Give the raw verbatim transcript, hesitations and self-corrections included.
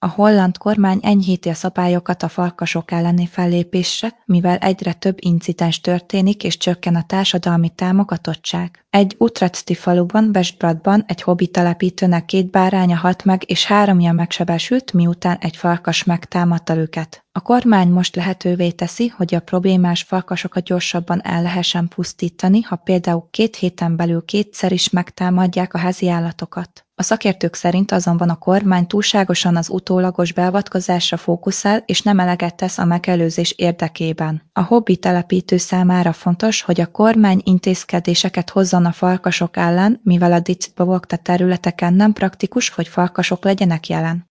A holland kormány enyhíti a szabályokat a farkasok elleni fellépésre, mivel egyre több incidens történik és csökken a társadalmi támogatottság. Egy utrechti faluban, Westbradban egy hobbi telepítőnek két báránya halt meg és háromja megsebesült, miután egy farkas megtámadta őket. A kormány most lehetővé teszi, hogy a problémás farkasokat gyorsabban el lehessen pusztítani, ha például két héten belül kétszer is megtámadják a házi állatokat. A szakértők szerint azonban a kormány túlságosan az utólagos beavatkozásra fókuszál és nem eleget tesz a megelőzés érdekében. A hobbi telepítő számára fontos, hogy a kormány intézkedéseket hozzon a farkasok ellen, mivel a dictbevogta területeken nem praktikus, hogy farkasok legyenek jelen.